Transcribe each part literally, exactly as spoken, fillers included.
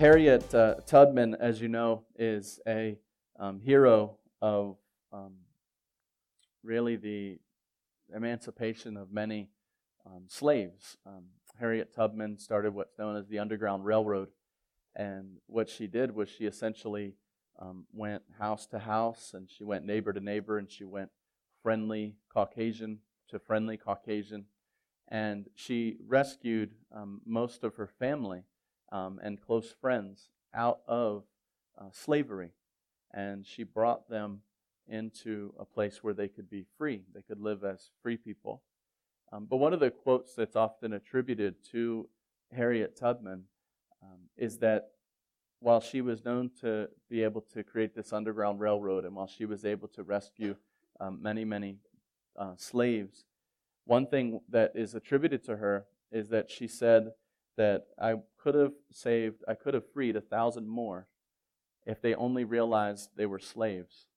Harriet uh, Tubman, as you know, is a um, hero of um, really the emancipation of many um, slaves. Um, Harriet Tubman started what's known as the Underground Railroad, and what she did was she essentially um, went house to house, and she went neighbor to neighbor, and she went friendly Caucasian to friendly Caucasian, and she rescued um, most of her family um, and close friends out of uh, slavery, and she brought them into a place where they could be free. They could live as free people. Um, but one of the quotes that's often attributed to Harriet Tubman um, is that while she was known to be able to create this Underground Railroad, and while she was able to rescue um, many, many uh, slaves, one thing that is attributed to her is that she said that I could have saved, I could have freed a thousand more if they only realized they were slaves.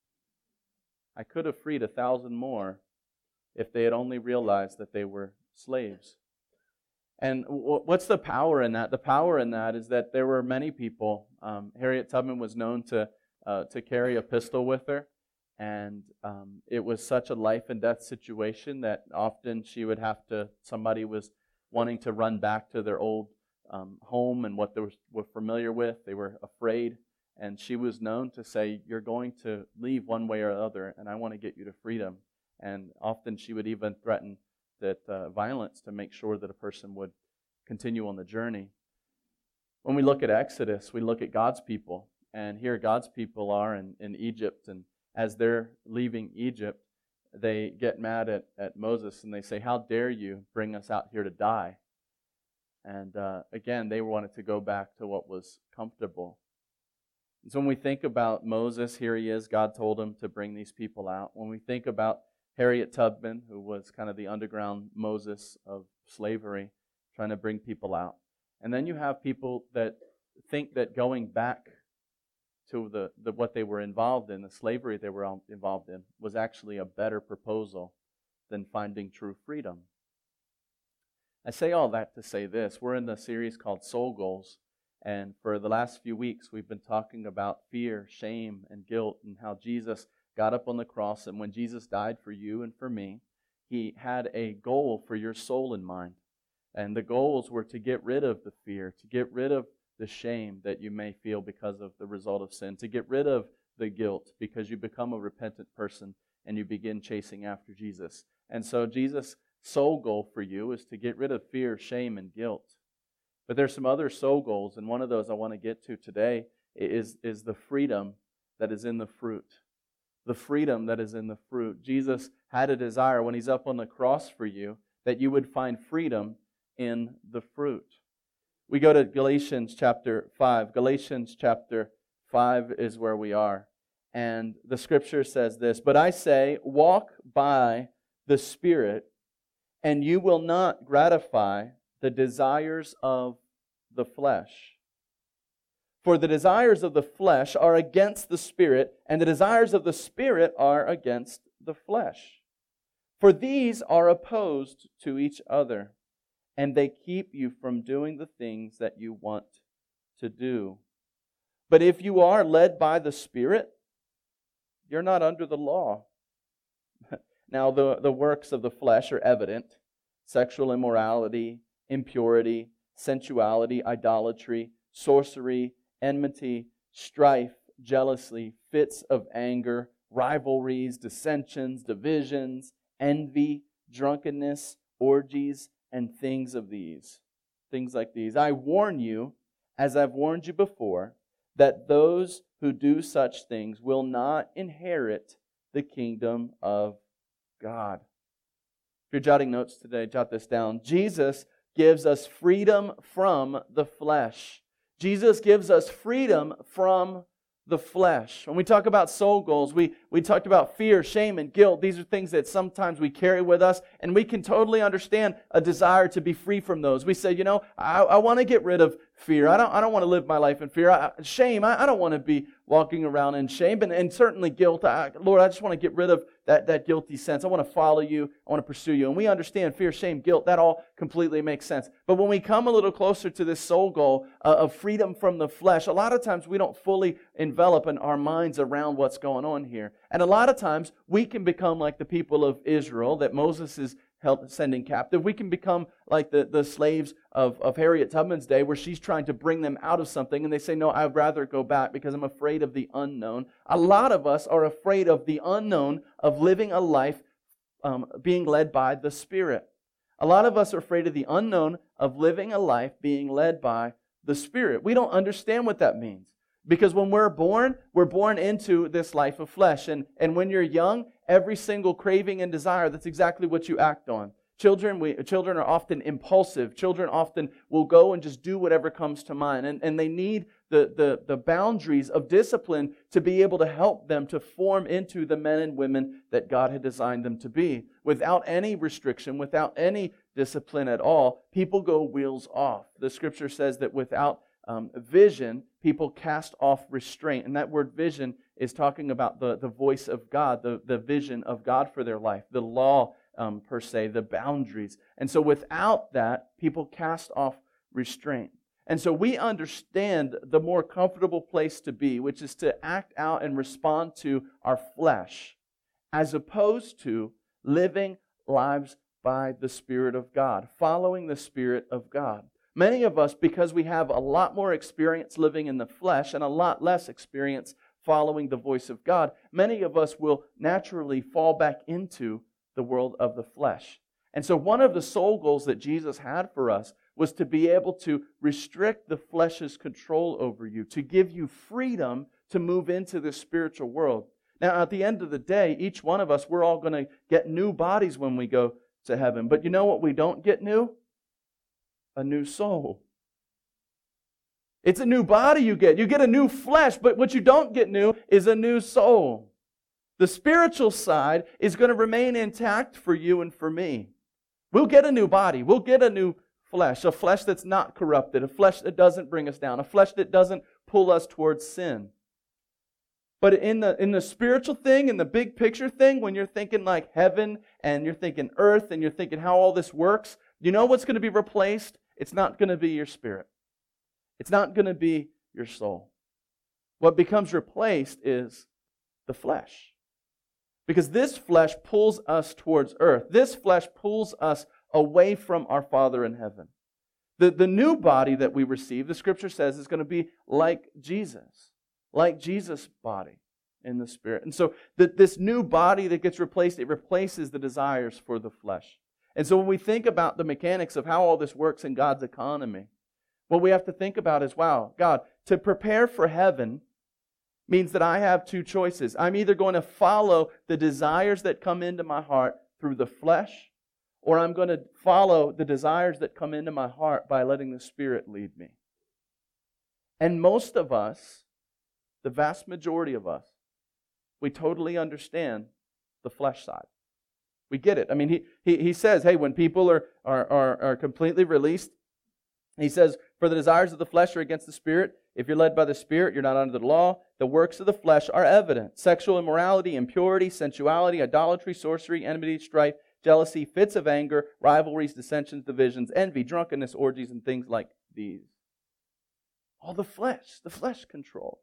I could have freed a thousand more if they had only realized that they were slaves. And what's the power in that? The power in that is that there were many people. Um, Harriet Tubman was known to uh, to carry a pistol with her, and um, it was such a life and death situation that often she would have to. Somebody was wanting to run back to their old um, home and what they were, were familiar with. They were afraid, and she was known to say, "You're going to leave one way or other, and I want to get you to freedom." And often she would even threaten that uh, violence to make sure that a person would continue on the journey. When we look at Exodus, we look at God's people, and here God's people are in, in Egypt, and as they're leaving Egypt, they get mad at, at Moses, and they say, "How dare you bring us out here to die?" And uh, again, they wanted to go back to what was comfortable. And so when we think about Moses, here he is, God told him to bring these people out. When we think about Harriet Tubman, who was kind of the underground Moses of slavery, trying to bring people out. And then you have people that think that going back to the, the what they were involved in, the slavery they were involved in, was actually a better proposal than finding true freedom. I say all that to say this. We're in the series called Soul Goals, and for the last few weeks we've been talking about fear, shame, and guilt, and how Jesus got up on the cross, and when Jesus died for you and for me, He had a goal for your soul in mind. And the goals were to get rid of the fear, to get rid of the shame that you may feel because of the result of sin, to get rid of the guilt because you become a repentant person and you begin chasing after Jesus. And so Jesus' soul goal for you is to get rid of fear, shame, and guilt. But there's some other soul goals, and one of those I want to get to today is, is the freedom that is in the fruit. The freedom that is in the fruit. Jesus had a desire when He's up on the cross for you that you would find freedom in the fruit. We go to Galatians chapter five. Galatians chapter five is where we are. And the Scripture says this, "But I say, walk by the Spirit, and you will not gratify the desires of the flesh. For the desires of the flesh are against the Spirit, and the desires of the Spirit are against the flesh. For these are opposed to each other, and they keep you from doing the things that you want to do. But if you are led by the Spirit, you're not under the law. Now the, the works of the flesh are evident: sexual immorality, impurity, sensuality, idolatry, sorcery, enmity, strife, jealousy, fits of anger, rivalries, dissensions, divisions, envy, drunkenness, orgies, and things of these. Things like these. I warn you, as I've warned you before, that those who do such things will not inherit the kingdom of God." If you're jotting notes today, jot this down. Jesus gives us freedom from the flesh. Jesus gives us freedom from the flesh. When we talk about soul goals, we, we talked about fear, shame, and guilt. These are things that sometimes we carry with us, and we can totally understand a desire to be free from those. We say, you know, I, I want to get rid of fear. I don't, I don't want to live my life in fear. I, shame, I, I don't want to be walking around in shame. And, and certainly guilt. I, Lord, I just want to get rid of that, that guilty sense. I want to follow you. I want to pursue you. And we understand fear, shame, guilt. That all completely makes sense. But when we come a little closer to this soul goal uh, of freedom from the flesh, a lot of times we don't fully envelop in our minds around what's going on here. And a lot of times we can become like the people of Israel that Moses is held, sending captive. We can become like the, the slaves of, of Harriet Tubman's day, where she's trying to bring them out of something, and they say, no, I'd rather go back because I'm afraid of the unknown. A lot of us are afraid of the unknown, of living a life um, being led by the Spirit. A lot of us are afraid of the unknown, of living a life being led by the Spirit. We don't understand what that means. Because when we're born, we're born into this life of flesh. And, and when you're young, every single craving and desire, that's exactly what you act on. Children, we, children are often impulsive. Children often will go and just do whatever comes to mind. And, and they need the, the, the boundaries of discipline to be able to help them to form into the men and women that God had designed them to be. Without any restriction, without any discipline at all, people go wheels off. The Scripture says that without Um, vision, people cast off restraint. And that word vision is talking about the, the voice of God, the, the vision of God for their life, the law um, per se, the boundaries. And so without that, people cast off restraint. And so we understand the more comfortable place to be, which is to act out and respond to our flesh, as opposed to living lives by the Spirit of God, following the Spirit of God. Many of us, because we have a lot more experience living in the flesh and a lot less experience following the voice of God, many of us will naturally fall back into the world of the flesh. And so one of the soul goals that Jesus had for us was to be able to restrict the flesh's control over you, to give you freedom to move into this spiritual world. Now, at the end of the day, each one of us, we're all going to get new bodies when we go to heaven. But you know what we don't get new? A new soul. It's a new body you get. You get a new flesh, but what you don't get new is a new soul. The spiritual side is going to remain intact for you and for me. We'll get a new body. We'll get a new flesh, a flesh that's not corrupted, a flesh that doesn't bring us down, a flesh that doesn't pull us towards sin. But in the in the spiritual thing, in the big picture thing, when you're thinking like heaven and you're thinking earth and you're thinking how all this works, you know what's going to be replaced? It's not going to be your spirit. It's not going to be your soul. What becomes replaced is the flesh. Because this flesh pulls us towards earth. This flesh pulls us away from our Father in heaven. The, the new body that we receive, the Scripture says, is going to be like Jesus. Like Jesus' body in the Spirit. And so the, this new body that gets replaced, it replaces the desires for the flesh. And so when we think about the mechanics of how all this works in God's economy, what we have to think about is, wow, God, to prepare for heaven means that I have two choices. I'm either going to follow the desires that come into my heart through the flesh, or I'm going to follow the desires that come into my heart by letting the Spirit lead me. And most of us, the vast majority of us, we totally understand the flesh side. We get it. I mean, he he, he says, hey, when people are, are, are, are completely released, he says, for the desires of the flesh are against the Spirit. If you're led by the Spirit, you're not under the law. The works of the flesh are evident. Sexual immorality, impurity, sensuality, idolatry, sorcery, enmity, strife, jealousy, fits of anger, rivalries, dissensions, divisions, envy, drunkenness, orgies, and things like these. All the flesh, the flesh control.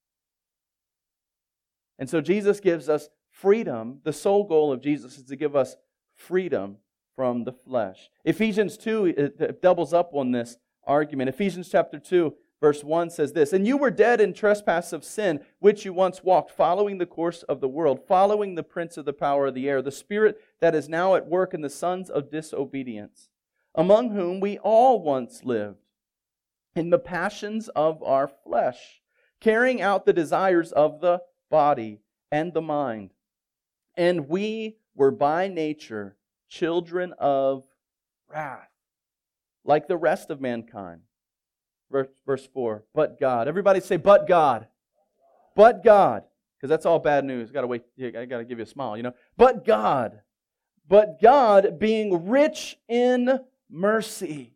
And so Jesus gives us freedom. The sole goal of Jesus is to give us freedom from the flesh. Ephesians two it, it doubles up on this argument. Ephesians chapter two, verse one says this, and you were dead in trespass of sin, which you once walked, following the course of the world, following the prince of the power of the air, the spirit that is now at work in the sons of disobedience, among whom we all once lived, in the passions of our flesh, carrying out the desires of the body and the mind. And we were by nature children of wrath, like the rest of mankind. Verse, verse four, but God. Everybody say, but God. But God. Because that's all bad news. Got to wait. I got to give you a smile, you know. But God. But God, being rich in mercy.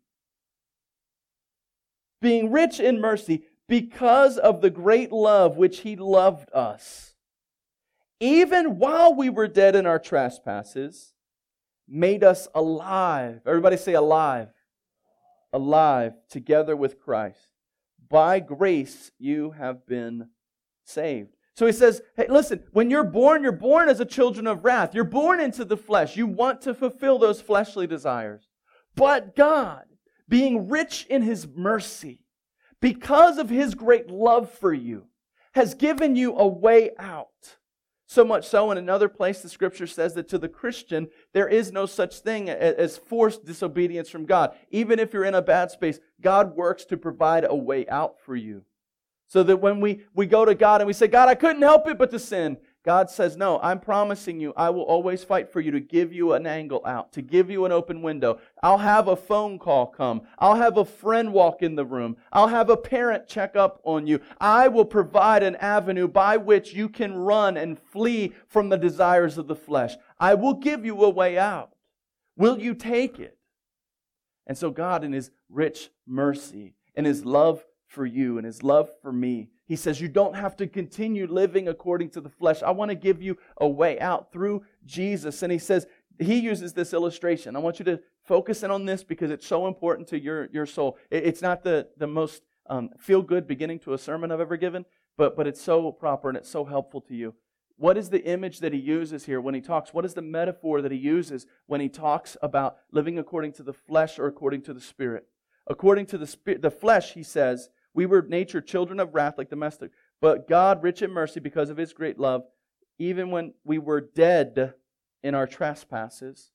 Being rich in mercy, because of the great love which He loved us, even while we were dead in our trespasses, made us alive. Everybody say alive. Alive together with Christ. By grace you have been saved. So he says, hey, listen, when you're born, you're born as a children of wrath. You're born into the flesh. You want to fulfill those fleshly desires. But God, being rich in His mercy, because of His great love for you, has given you a way out. So much so, in another place, the Scripture says that to the Christian, there is no such thing as forced disobedience from God. Even if you're in a bad space, God works to provide a way out for you. So that when we, we go to God and we say, God, I couldn't help it but to sin, God says, no, I'm promising you, I will always fight for you to give you an angle out, to give you an open window. I'll have a phone call come. I'll have a friend walk in the room. I'll have a parent check up on you. I will provide an avenue by which you can run and flee from the desires of the flesh. I will give you a way out. Will you take it? And so God, in His rich mercy and His love for you and His love for me, He says you don't have to continue living according to the flesh. I want to give you a way out through Jesus. And He says, He uses this illustration. I want you to focus in on this because it's so important to your, your soul. It's not the, the most um, feel-good beginning to a sermon I've ever given, but, but it's so proper and it's so helpful to you. What is the image that He uses here when He talks? What is the metaphor that He uses when He talks about living according to the flesh or according to the Spirit? According to the spirit, the flesh, He says, we were nature children of wrath like domestic, but God, rich in mercy because of His great love, even when we were dead in our trespasses,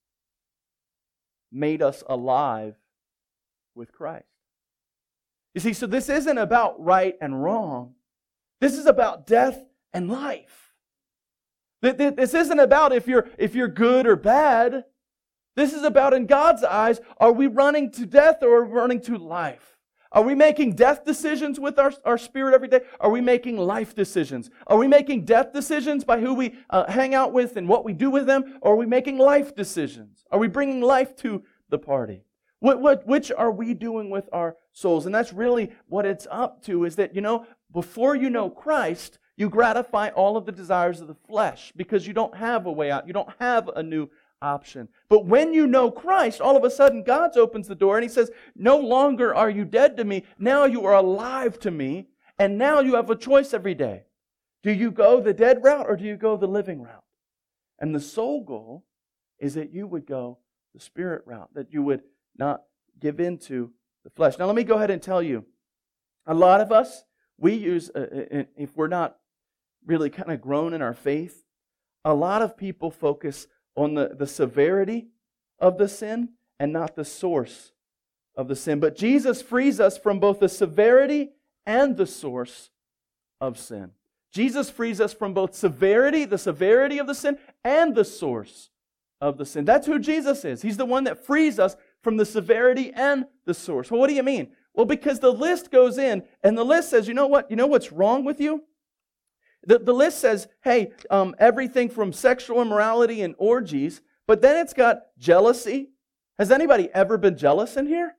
made us alive with Christ. You see, so this isn't about right and wrong. This is about death and life. This isn't about if you're, if you're good or bad. This is about, in God's eyes, are we running to death or are we running to life? Are we making death decisions with our, our spirit every day? Are we making life decisions? Are we making death decisions by who we uh, hang out with and what we do with them? Or are we making life decisions? Are we bringing life to the party? What, what, which are we doing with our souls? And that's really what it's up to, is that, you know, before you know Christ, you gratify all of the desires of the flesh because you don't have a way out. You don't have a new option. But when you know Christ, all of a sudden God opens the door and He says, no longer are you dead to me, now you are alive to me, and now you have a choice every day. Do you go the dead route or do you go the living route? And the sole goal is that you would go the Spirit route, that you would not give in to the flesh. Now let me go ahead and tell you, a lot of us, we use, uh, if we're not really kind of grown in our faith, a lot of people focus on the, the severity of the sin and not the source of the sin. But Jesus frees us from both the severity and the source of sin. Jesus frees us from both severity, the severity of the sin, and the source of the sin. That's who Jesus is. He's the one that frees us from the severity and the source. Well, what do you mean? Well, because the list goes in, and the list says, you know what? You know what's wrong with you? The, the list says, hey, um, everything from sexual immorality and orgies, but then it's got jealousy. Has anybody ever been jealous in here?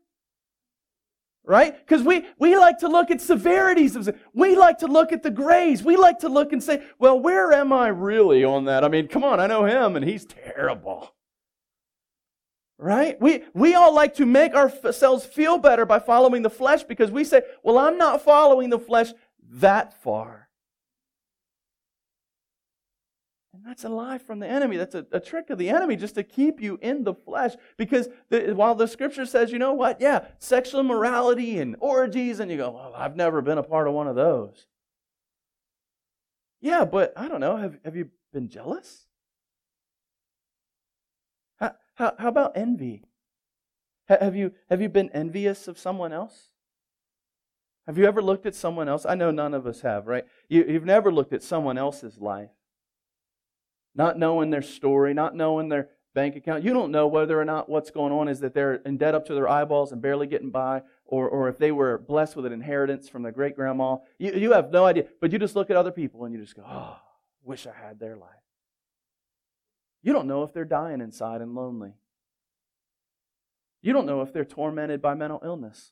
Right? Because we, we like to look at severities of sin. We like to look at the grays. We like to look and say, well, where am I really on that? I mean, come on, I know him and he's terrible. Right? We, we all like to make ourselves feel better by following the flesh because we say, well, I'm not following the flesh that far. And that's a lie from the enemy. That's a, a trick of the enemy just to keep you in the flesh. Because the, while the Scripture says, you know what? Yeah, sexual immorality and orgies. And you go, well, I've never been a part of one of those. Yeah, but I don't know. Have, have you been jealous? How, how, how about envy? Have you, have you been envious of someone else? Have you ever looked at someone else? I know none of us have, right? You, you've never looked at someone else's life. Not knowing their story, not knowing their bank account. You don't know whether or not what's going on is that they're in debt up to their eyeballs and barely getting by, or, or if they were blessed with an inheritance from their great-grandma. You, you have no idea. But you just look at other people and you just go, oh, wish I had their life. You don't know if they're dying inside and lonely. You don't know if they're tormented by mental illness.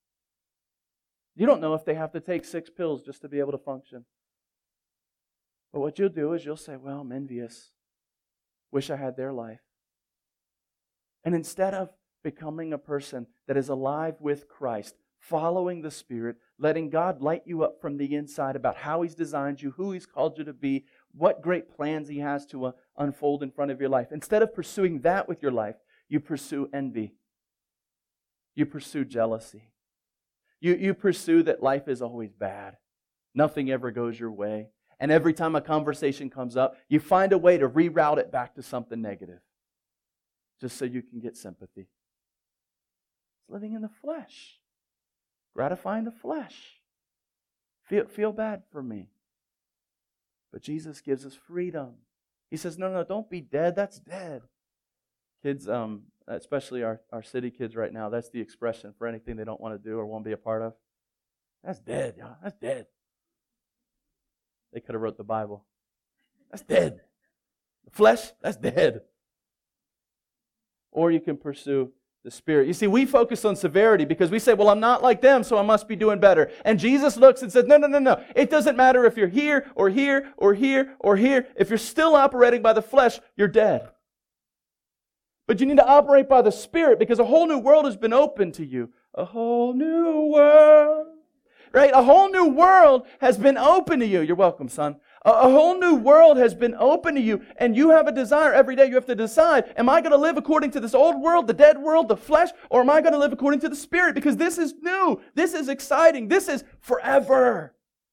You don't know if they have to take six pills just to be able to function. But what you'll do is you'll say, well, I'm envious. Wish I had their life. And instead of becoming a person that is alive with Christ, following the Spirit, letting God light you up from the inside about how He's designed you, who He's called you to be, what great plans He has to uh, unfold in front of your life. Instead of pursuing that with your life, you pursue envy. You pursue jealousy. You, you pursue that life is always bad. Nothing ever goes your way. And every time a conversation comes up, you find a way to reroute it back to something negative. Just so you can get sympathy. It's living in the flesh. Gratifying the flesh. Feel, feel bad for me. But Jesus gives us freedom. He says, no, no, don't be dead. That's dead. Kids, um, especially our, our city kids right now, that's the expression for anything they don't want to do or want to be a part of. That's dead, y'all. That's dead. They could have wrote the Bible. That's dead. The flesh, that's dead. Or you can pursue the Spirit. You see, we focus on severity because we say, well, I'm not like them, so I must be doing better. And Jesus looks and says, no, no, no, no. It doesn't matter if you're here or here or here or here. If you're still operating by the flesh, you're dead. But you need to operate by the Spirit because a whole new world has been opened to you. A whole new world. Right? A whole new world has been open to you. You're welcome, son. A, a whole new world has been open to you, and you have a desire every day. You have to decide, am I going to live according to this old world, the dead world, the flesh, or am I going to live according to the Spirit? Because this is new. This is exciting. This is forever.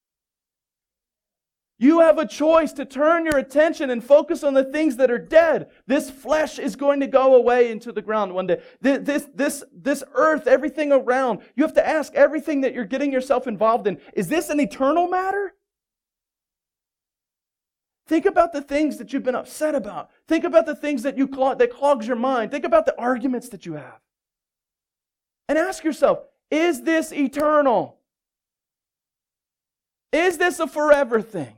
You have a choice to turn your attention and focus on the things that are dead. This flesh is going to go away into the ground one day. This, this, this, this earth, everything around, you have to ask everything that you're getting yourself involved in, is this an eternal matter? Think about the things that you've been upset about. Think about the things that you clog, that clogs your mind. Think about the arguments that you have. And ask yourself, is this eternal? Is this a forever thing?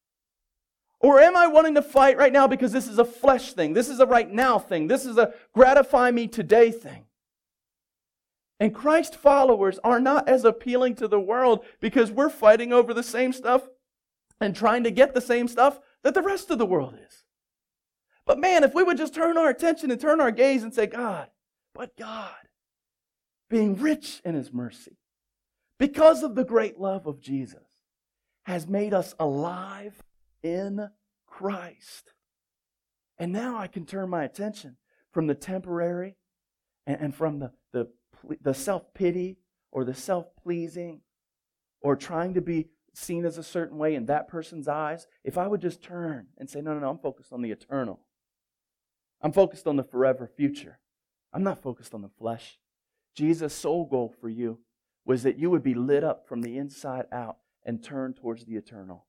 Or am I wanting to fight right now because this is a flesh thing? This is a right now thing. This is a gratify me today thing. And Christ followers are not as appealing to the world because we're fighting over the same stuff and trying to get the same stuff that the rest of the world is. But man, if we would just turn our attention and turn our gaze and say, God, but God, being rich in His mercy, because of the great love of Jesus, has made us alive in Christ. And now I can turn my attention from the temporary and, and from the, the, the self-pity or the self-pleasing or trying to be seen as a certain way in that person's eyes. If I would just turn and say, no, no, no, I'm focused on the eternal. I'm focused on the forever future. I'm not focused on the flesh. Jesus' sole goal for you was that you would be lit up from the inside out and turn towards the eternal.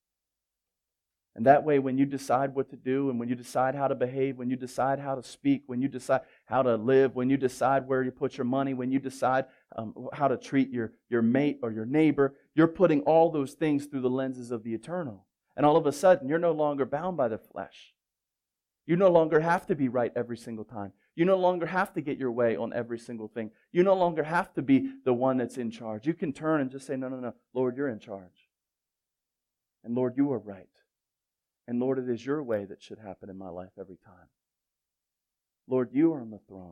And that way, when you decide what to do, and when you decide how to behave, when you decide how to speak, when you decide how to live, when you decide where you put your money, when you decide um, how to treat your, your mate or your neighbor, you're putting all those things through the lenses of the eternal. And all of a sudden, you're no longer bound by the flesh. You no longer have to be right every single time. You no longer have to get your way on every single thing. You no longer have to be the one that's in charge. You can turn and just say, no, no, no, Lord, you're in charge. And Lord, you are right. And Lord, it is your way that should happen in my life every time. Lord, you are on the throne.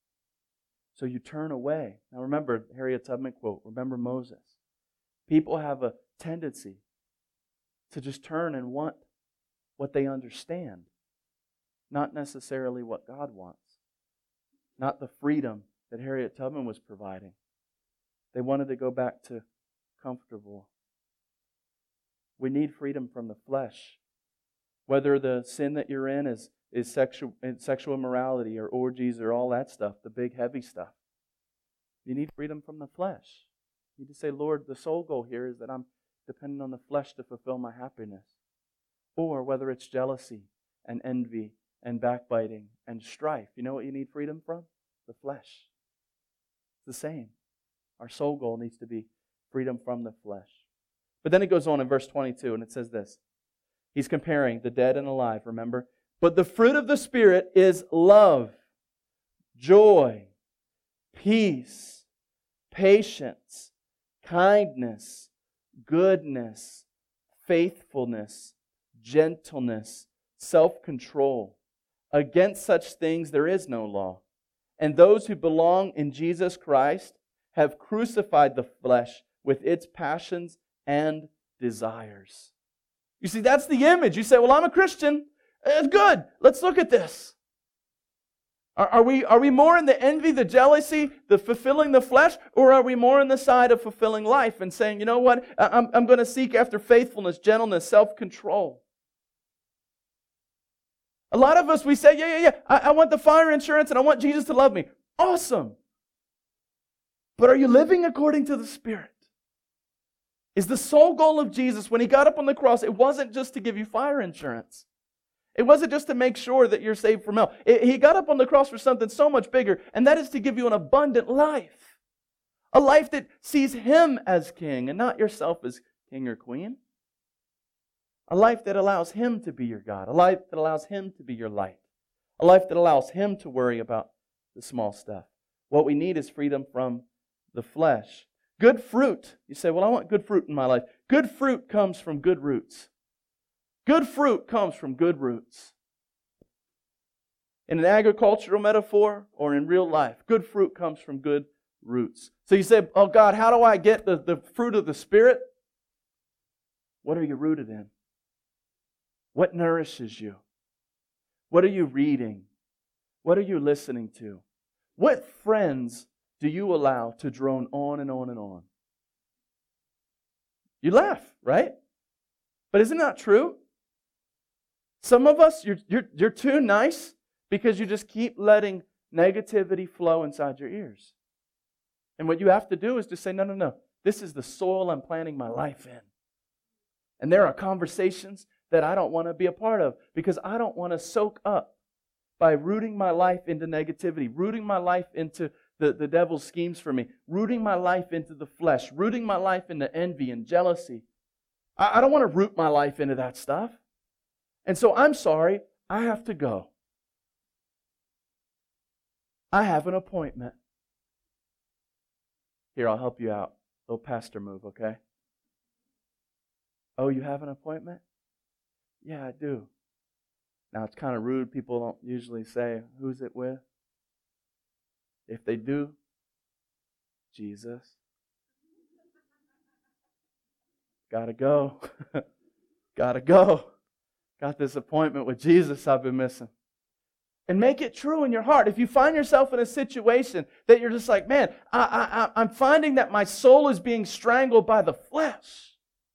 So you turn away. Now remember Harriet Tubman quote, remember Moses. People have a tendency to just turn and want what they understand, not necessarily what God wants, not the freedom that Harriet Tubman was providing. They wanted to go back to comfortable. We need freedom from the flesh. Whether the sin that you're in is, is sexual, sexual immorality or orgies or all that stuff, the big heavy stuff. You need freedom from the flesh. You need to say, Lord, the sole goal here is that I'm dependent on the flesh to fulfill my happiness. Or whether it's jealousy and envy and backbiting and strife. You know what you need freedom from? The flesh. It's the same. Our sole goal needs to be freedom from the flesh. But then it goes on in verse twenty-two and it says this. He's comparing the dead and alive, remember? But the fruit of the Spirit is love, joy, peace, patience, kindness, goodness, faithfulness, gentleness, self-control. Against such things there is no law. And those who belong in Jesus Christ have crucified the flesh with its passions and desires. You see, that's the image. You say, well, I'm a Christian. It's good. Let's look at this. Are, are we, are we more in the envy, the jealousy, the fulfilling the flesh, or are we more on the side of fulfilling life and saying, you know what, I'm, I'm going to seek after faithfulness, gentleness, self-control? A lot of us, we say, yeah, yeah, yeah, I, I want the fire insurance and I want Jesus to love me. Awesome. But are you living according to the Spirit? Is the sole goal of Jesus when He got up on the cross, it wasn't just to give you fire insurance. It wasn't just to make sure that you're saved from hell. It, he got up on the cross for something so much bigger, and that is to give you an abundant life. A life that sees Him as King and not yourself as king or queen. A life that allows Him to be your God. A life that allows Him to be your light. A life that allows Him to worry about the small stuff. What we need is freedom from the flesh. Good fruit. You say, well, I want good fruit in my life. Good fruit comes from good roots. Good fruit comes from good roots. In an agricultural metaphor or in real life, good fruit comes from good roots. So you say, oh God, how do I get the, the fruit of the Spirit? What are you rooted in? What nourishes you? What are you reading? What are you listening to? What friends do you allow to drone on and on and on? You laugh, right? But isn't that true? Some of us, you're, you're, you're too nice because you just keep letting negativity flow inside your ears. And what you have to do is just say, no, no, no. This is the soil I'm planting my life in. And there are conversations that I don't want to be a part of because I don't want to soak up by rooting my life into negativity, rooting my life into the, the devil's schemes for me, rooting my life into the flesh, rooting my life into envy and jealousy. I, I don't want to root my life into that stuff. And so I'm sorry, I have to go. I have an appointment. Here, I'll help you out. Little pastor move, okay? Oh, you have an appointment? Yeah, I do. Now, it's kind of rude. People don't usually say, who's it with? If they do, Jesus. Gotta go. Gotta go. Got this appointment with Jesus I've been missing. And make it true in your heart. If you find yourself in a situation that you're just like, man, I, I, I'm finding that my soul is being strangled by the flesh.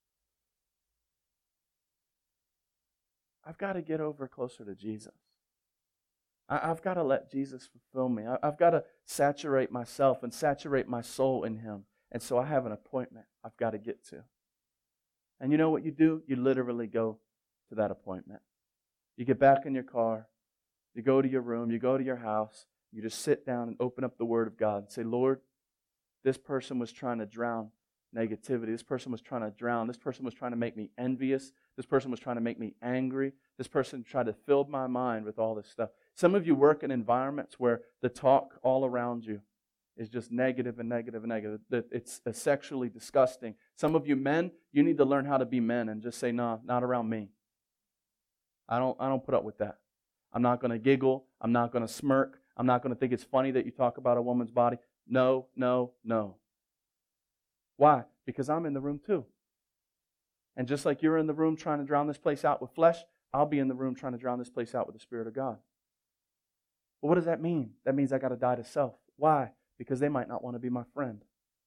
I've got to get over closer to Jesus. I, I've got to let Jesus fulfill me. I, I've got to saturate myself and saturate my soul in Him. And so I have an appointment I've got to get to. And you know what you do? You literally go to that appointment. You get back in your car, you go to your room, you go to your house, you just sit down and open up the Word of God and say, Lord, this person was trying to drown negativity. This person was trying to drown. This person was trying to make me envious. This person was trying to make me angry. This person tried to fill my mind with all this stuff. Some of you work in environments where the talk all around you is just negative and negative and negative. It's sexually disgusting. Some of you men, you need to learn how to be men and just say, no, not around me. I don't, I don't put up with that. I'm not going to giggle. I'm not going to smirk. I'm not going to think it's funny that you talk about a woman's body. No, no, no. Why? Because I'm in the room too. And just like you're in the room trying to drown this place out with flesh, I'll be in the room trying to drown this place out with the Spirit of God. Well, what does that mean? That means I got to die to self. Why? Because they might not want to be my friend.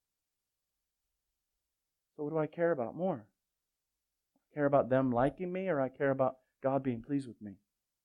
So what do I care about more? I care about them liking me, or I care about God being pleased with me?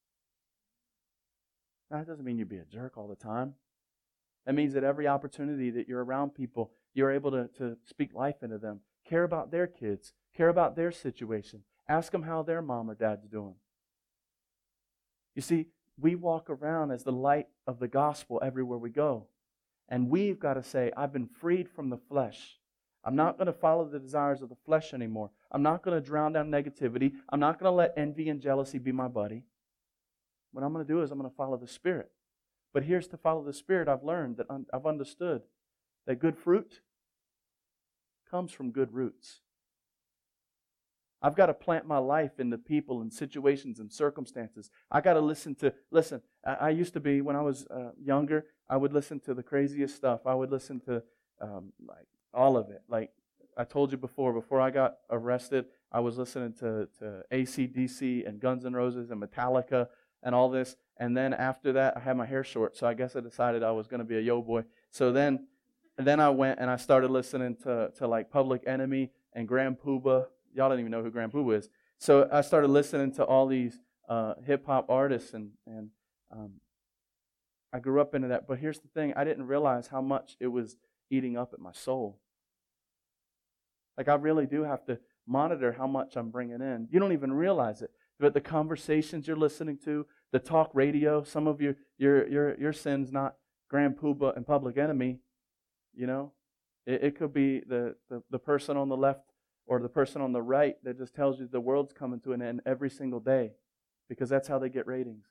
Now, that doesn't mean you be a jerk all the time. That means that every opportunity that you're around people, you're able to, to speak life into them. Care about their kids. Care about their situation. Ask them how their mom or dad's doing. You see, we walk around as the light of the gospel everywhere we go. And we've got to say, I've been freed from the flesh. I'm not going to follow the desires of the flesh anymore. I'm not going to drown down negativity. I'm not going to let envy and jealousy be my buddy. What I'm going to do is I'm going to follow the Spirit. But here's to follow the Spirit. I've learned, that un- I've understood that good fruit comes from good roots. I've got to plant my life into people and situations and circumstances. I got to listen to, listen, I, I used to be, when I was uh, younger, I would listen to the craziest stuff. I would listen to um, like all of it. Like I told you before, before I got arrested, I was listening to, to A C D C and Guns N' Roses and Metallica and all this. And then after that, I had my hair short, so I guess I decided I was going to be a yo boy. So then, then I went and I started listening to, to like Public Enemy and Grand Puba. Y'all don't even know who Grand Puba is. So I started listening to all these uh, hip-hop artists, and, and um, I grew up into that. But here's the thing. I didn't realize how much it was eating up at my soul. Like, I really do have to monitor how much I'm bringing in. You don't even realize it. But the conversations you're listening to, the talk radio, some of your your your, your sin's not Grand Puba and Public Enemy, you know. It, it could be the, the, the person on the left or the person on the right that just tells you the world's coming to an end every single day, because that's how they get ratings.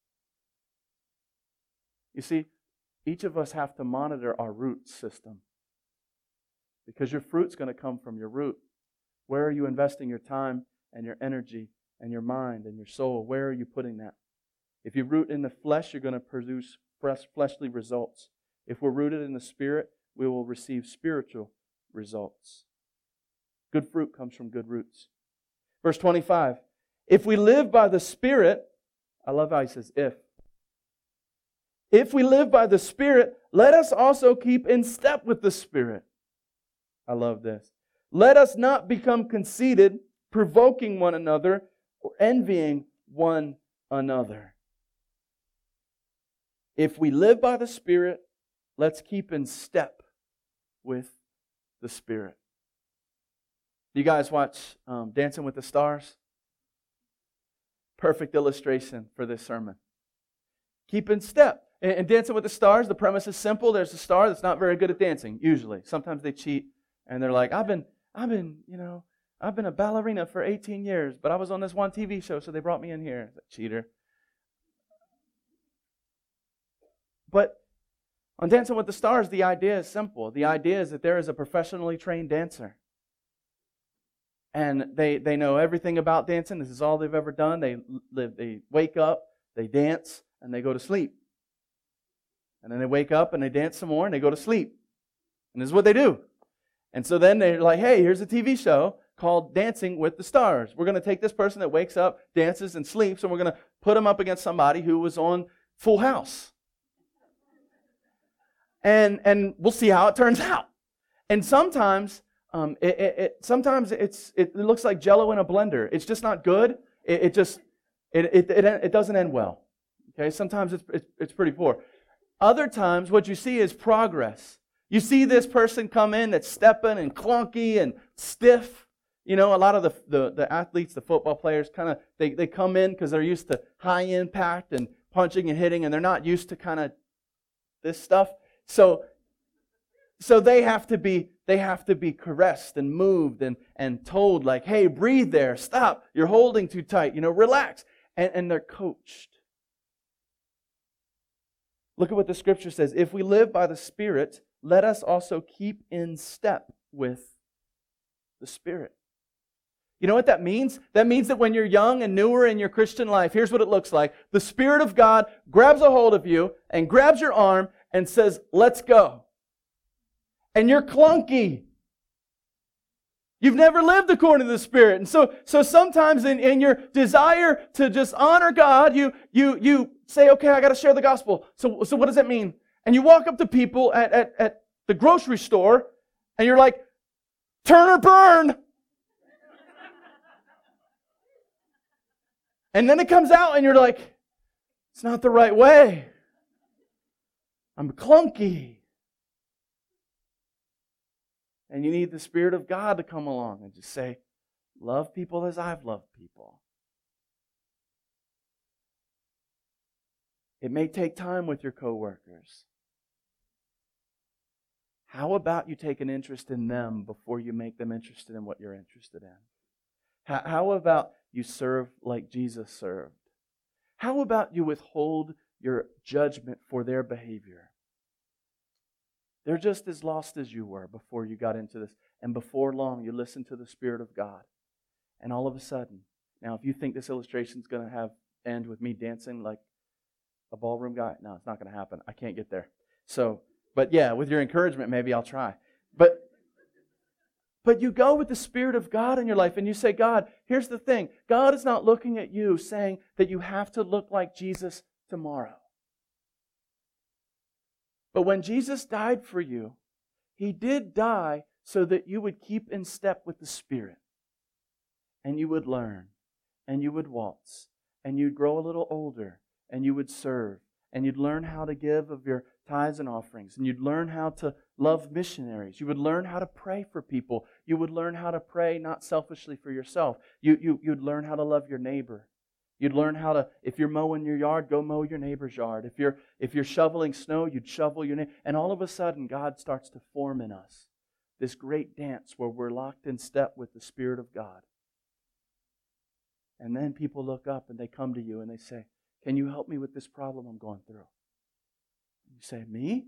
You see, each of us have to monitor our root system, because your fruit's going to come from your root. Where are you investing your time and your energy and your mind and your soul? Where are you putting that? If you root in the flesh, you're going to produce fleshly results. If we're rooted in the Spirit, we will receive spiritual results. Good fruit comes from good roots. Verse twenty-five, if we live by the Spirit, I love how he says if. If we live by the Spirit, let us also keep in step with the Spirit. I love this. Let us not become conceited, provoking one another, or envying one another. If we live by the Spirit, let's keep in step with the Spirit. You guys watch um, Dancing with the Stars? Perfect illustration for this sermon. Keep in step. In, in Dancing with the Stars, the premise is simple. There's a star that's not very good at dancing, usually. Sometimes they cheat, and they're like, I've been, I've been, you know, I've been a ballerina for eighteen years, but I was on this one T V show, so they brought me in here. It's a cheater. But on Dancing with the Stars, the idea is simple. The idea is that there is a professionally trained dancer. And they, they know everything about dancing. This is all they've ever done. They live, they wake up, they dance, and they go to sleep. And then they wake up and they dance some more and they go to sleep. And this is what they do. And so then they're like, hey, here's a T V show called Dancing with the Stars. We're going to take this person that wakes up, dances, and sleeps, and we're going to put him up against somebody who was on Full House. And and we'll see how it turns out. And sometimes um, it, it, it sometimes it's it looks like Jell-O in a blender. It's just not good. It, it just it, it it it doesn't end well. Okay, sometimes it's, it's it's pretty poor. Other times, what you see is progress. You see this person come in that's stepping and clunky and stiff. You know, a lot of the the, the athletes, the football players, kind of they they come in because they're used to high impact and punching and hitting, and they're not used to kind of this stuff. So, so they have to be they have to be caressed and moved and, and told, like, hey, breathe there, stop, you're holding too tight, you know, relax. And, and they're coached. Look at what the Scripture says. If we live by the Spirit, let us also keep in step with the Spirit. You know what that means? That means that when you're young and newer in your Christian life, here's what it looks like. The Spirit of God grabs a hold of you and grabs your arm and says, let's go. And you're clunky. You've never lived according to the Spirit. And so, so sometimes in, in your desire to just honor God, you, you, you say, okay, I got to share the gospel. So, so what does that mean? And you walk up to people at, at, at the grocery store and you're like, turn or burn. And then it comes out and you're like, it's not the right way. I'm clunky. And you need the Spirit of God to come along and just say, love people as I've loved people. It may take time with your coworkers. How about you take an interest in them before you make them interested in what you're interested in? How about you serve like Jesus served? How about you withhold your judgment for their behavior? They're just as lost as you were before you got into this. And before long, you listen to the Spirit of God. And all of a sudden, now if you think this illustration is going to have end with me dancing like a ballroom guy, no, it's not going to happen. I can't get there. So, but yeah, with your encouragement, maybe I'll try. But But you go with the Spirit of God in your life and you say, God, here's the thing. God is not looking at you saying that you have to look like Jesus tomorrow. But when Jesus died for you, He did die so that you would keep in step with the Spirit. And you would learn. And you would waltz. And you'd grow a little older. And you would serve. And you'd learn how to give of your tithes and offerings. And you'd learn how to love missionaries. You would learn how to pray for people. You would learn how to pray not selfishly for yourself. You, you, you'd learn how to love your neighbor. You'd learn how to, if you're mowing your yard, go mow your neighbor's yard. If you're, if you're shoveling snow, you'd shovel your neighbor. And all of a sudden, God starts to form in us this great dance where we're locked in step with the Spirit of God. And then people look up and they come to you and they say, can you help me with this problem I'm going through? You say, me?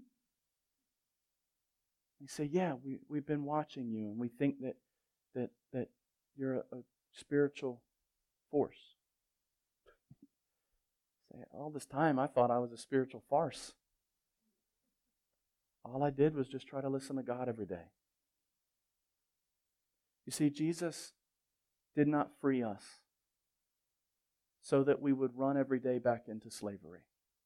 You say, yeah, we, we've been watching you and we think that that that you're a, a spiritual force. Say, all this time I thought I was a spiritual farce. All I did was just try to listen to God every day. You see, Jesus did not free us so that we would run every day back into slavery.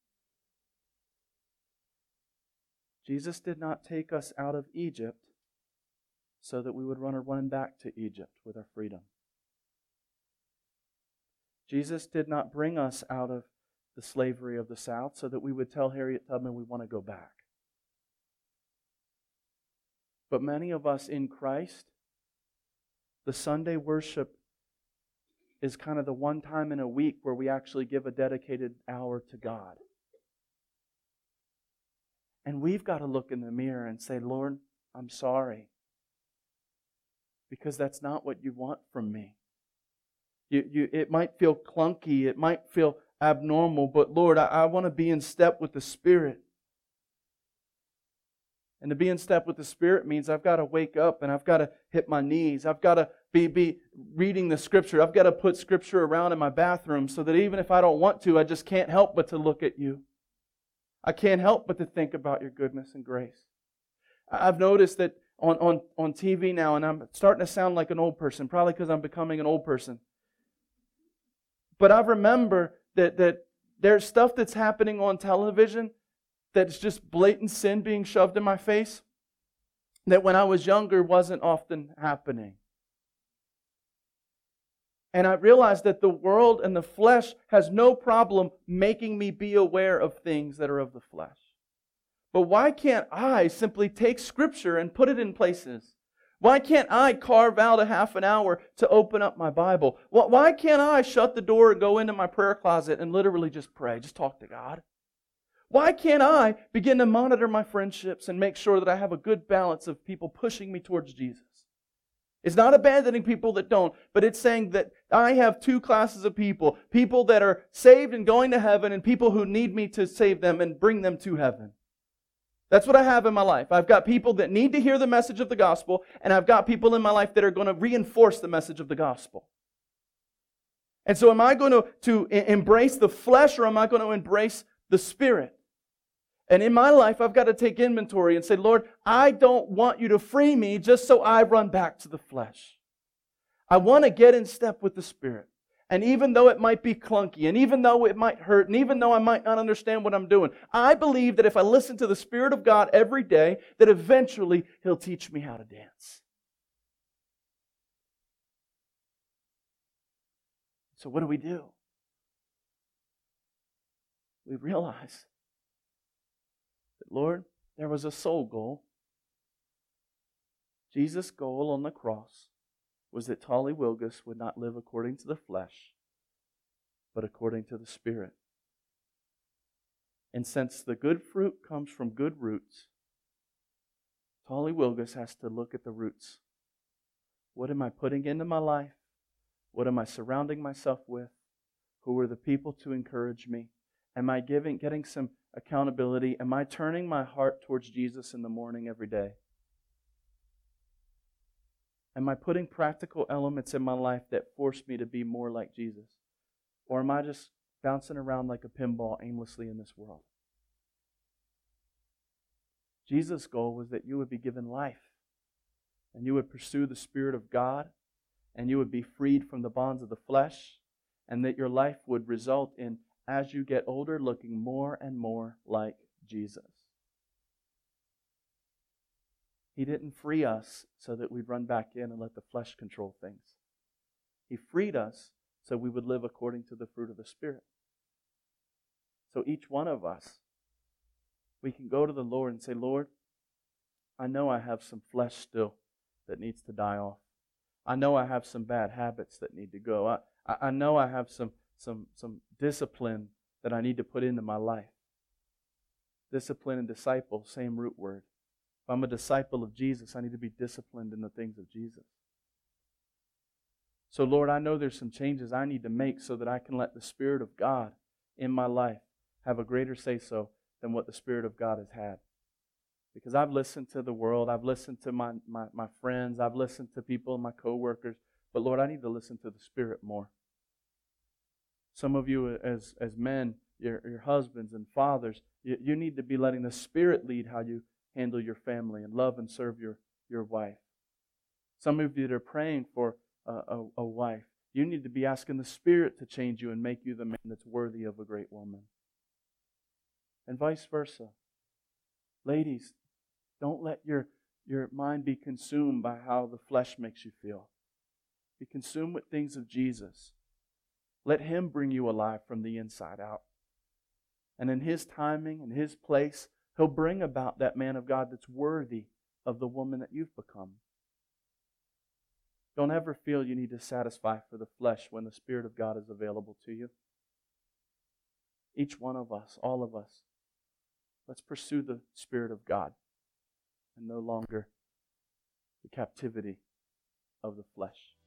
Jesus did not take us out of Egypt so that we would run running back to Egypt with our freedom. Jesus did not bring us out of the slavery of the South so that we would tell Harriet Tubman we want to go back. But many of us in Christ, the Sunday worship is kind of the one time in a week where we actually give a dedicated hour to God. And we've got to look in the mirror and say, Lord, I'm sorry. Because that's not what you want from me. You, you, it might feel clunky, it might feel abnormal, but Lord, I, I want to be in step with the Spirit. And to be in step with the Spirit means I've got to wake up and I've got to hit my knees. I've got to be, be reading the Scripture. I've got to put Scripture around in my bathroom so that even if I don't want to, I just can't help but to look at you. I can't help but to think about your goodness and grace. I've noticed that on, on, on T V now, and I'm starting to sound like an old person, probably because I'm becoming an old person. But I remember that, that there's stuff that's happening on television that's just blatant sin being shoved in my face that when I was younger wasn't often happening. And I realized that the world and the flesh has no problem making me be aware of things that are of the flesh. But why can't I simply take Scripture and put it in places? Why can't I carve out a half an hour to open up my Bible? Why can't I shut the door and go into my prayer closet and literally just pray, just talk to God? Why can't I begin to monitor my friendships and make sure that I have a good balance of people pushing me towards Jesus? It's not abandoning people that don't, but it's saying that I have two classes of people. People that are saved and going to heaven and people who need me to save them and bring them to heaven. That's what I have in my life. I've got people that need to hear the message of the gospel, and I've got people in my life that are going to reinforce the message of the gospel. And so am I going to, to embrace the flesh or am I going to embrace the Spirit? And in my life, I've got to take inventory and say, Lord, I don't want you to free me just so I run back to the flesh. I want to get in step with the Spirit. And even though it might be clunky, and even though it might hurt, and even though I might not understand what I'm doing, I believe that if I listen to the Spirit of God every day, that eventually He'll teach me how to dance. So what do we do? We realize that, Lord, there was a soul goal. Jesus' goal on the cross was that Tolly Wilgus would not live according to the flesh, but according to the Spirit. And since the good fruit comes from good roots, Tolly Wilgus has to look at the roots. What am I putting into my life? What am I surrounding myself with? Who are the people to encourage me? Am I giving, getting some accountability? Am I turning my heart towards Jesus in the morning every day? Am I putting practical elements in my life that force me to be more like Jesus? Or am I just bouncing around like a pinball aimlessly in this world? Jesus' goal was that you would be given life, and you would pursue the Spirit of God, and you would be freed from the bonds of the flesh, and that your life would result in, as you get older, looking more and more like Jesus. He didn't free us so that we'd run back in and let the flesh control things. He freed us so we would live according to the fruit of the Spirit. So each one of us, we can go to the Lord and say, Lord, I know I have some flesh still that needs to die off. I know I have some bad habits that need to go. I, I know I have some, some, some discipline that I need to put into my life. Discipline and disciple, same root word. If I'm a disciple of Jesus, I need to be disciplined in the things of Jesus. So Lord, I know there's some changes I need to make so that I can let the Spirit of God in my life have a greater say-so than what the Spirit of God has had. Because I've listened to the world, I've listened to my, my, my friends, I've listened to people, my co-workers, but Lord, I need to listen to the Spirit more. Some of you as, as men, your, your husbands and fathers, you, you need to be letting the Spirit lead how you handle your family and love and serve your, your wife. Some of you that are praying for a, a, a wife, you need to be asking the Spirit to change you and make you the man that's worthy of a great woman. And vice versa. Ladies, don't let your, your mind be consumed by how the flesh makes you feel. Be consumed with things of Jesus. Let Him bring you alive from the inside out. And in His timing, in His place, He'll bring about that man of God that's worthy of the woman that you've become. Don't ever feel you need to satisfy for the flesh when the Spirit of God is available to you. Each one of us, all of us, let's pursue the Spirit of God and no longer the captivity of the flesh.